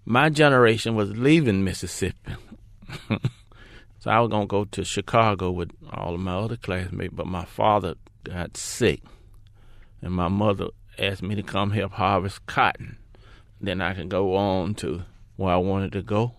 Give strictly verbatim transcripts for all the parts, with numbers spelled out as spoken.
my generation was leaving Mississippi. So I was going to go to Chicago with all of my other classmates, but my father got sick, and my mother asked me to come help harvest cotton. Then I could go on to where I wanted to go.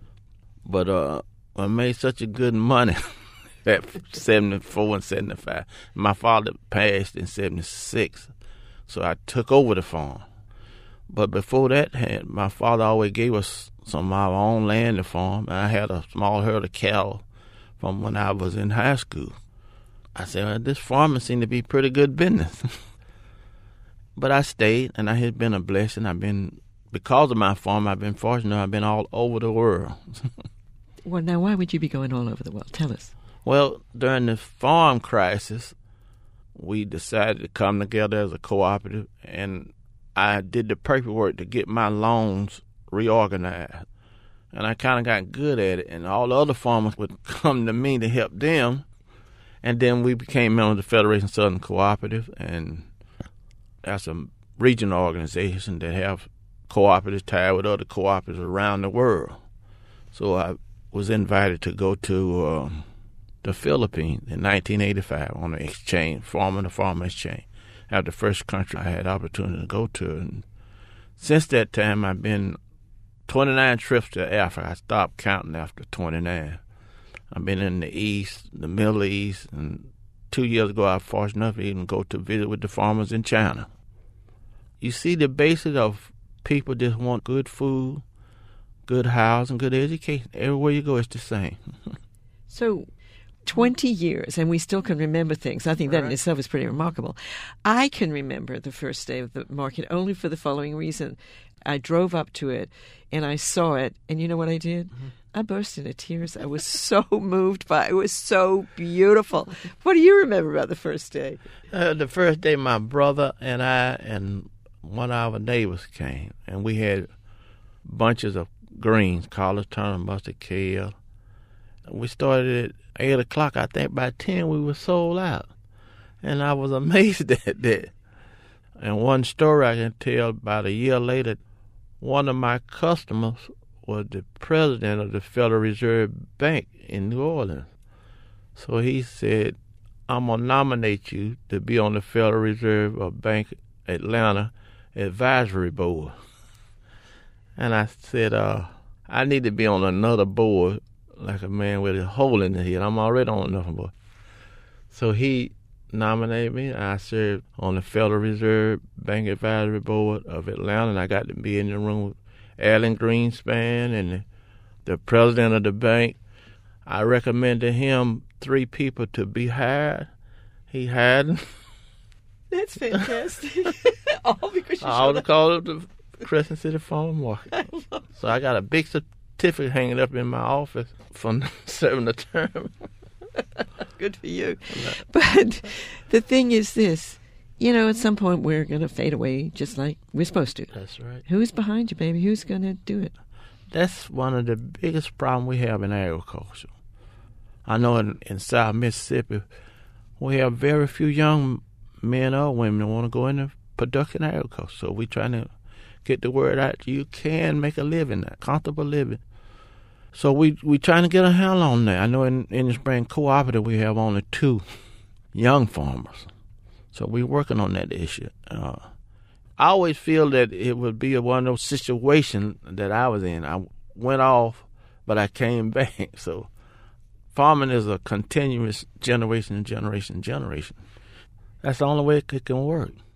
But uh, I made such a good money at seventy-four and seventy-five. My father passed in seventy-six, so I took over the farm. But before that, had, my father always gave us some of our own land to farm. And I had a small herd of cattle from when I was in high school. I said, well, this farming seemed to be pretty good business. But I stayed, and I had been a blessing. I've been, because of my farm, I've been fortunate. I've been all over the world. Well, now, why would you be going all over the world? Tell us. Well, during the farm crisis, we decided to come together as a cooperative, and I did the paperwork to get my loans reorganized. And I kind of got good at it, and all the other farmers would come to me to help them. And then we became members of the Federation Southern Cooperative, and that's a regional organization that have cooperatives tied with other cooperatives around the world. So I was invited to go to uh, the Philippines in nineteen eighty-five on the exchange, farmer to farmer exchange. That was the first country I had opportunity to go to. And since that time, I've been twenty-nine trips to Africa. I stopped counting after twenty-nine. I've been in the East, the Middle East, and two years ago I was fortunate enough to even go to visit with the farmers in China. You see the basis of people just want good food, good housing, good education. Everywhere you go, it's the same. So twenty years, and we still can remember things. I think that right. in itself is pretty remarkable. I can remember the first day of the market only for the following reason. I drove up to it, and I saw it, and you know what I did? Mm-hmm. I burst into tears. I was so moved by it. It was so beautiful. What do you remember about the first day? Uh, the first day, my brother and I and one of our neighbors came, and we had bunches of greens, collard, turnip, mustard, kale. We started at eight o'clock. I think by ten we were sold out. And I was amazed at that. And one story I can tell, about a year later, one of my customers was the president of the Federal Reserve Bank in New Orleans. So he said, I'm going to nominate you to be on the Federal Reserve of Bank Atlanta Advisory Board. And I said, uh, I need to be on another board, like a man with a hole in the head. I'm already on another board. So he nominated me, and I served on the Federal Reserve Bank Advisory Board of Atlanta, and I got to be in the room with Alan Greenspan and the, the president of the bank. I recommended him three people to be hired. He hired them. That's fantastic. All because you All because of the Crescent City Farm Market. So I got a big certificate hanging up in my office from serving the term. Good for you. But the thing is this. You know, at some point we're going to fade away just like we're supposed to. That's right. Who's behind you, baby? Who's going to do it? That's one of the biggest problems we have in agriculture. I know in, in South Mississippi, we have very few young men or women that want to go into production agriculture. So we're trying to get the word out. You can make a living, a comfortable living. So we we trying to get a handle on that. I know in, in the Spring Cooperative we have only two young farmers. So we're working on that issue. Uh, I always feel that it would be one of those situations that I was in. I went off, but I came back. So farming is a continuous generation and generation and generation. That's the only way it can work.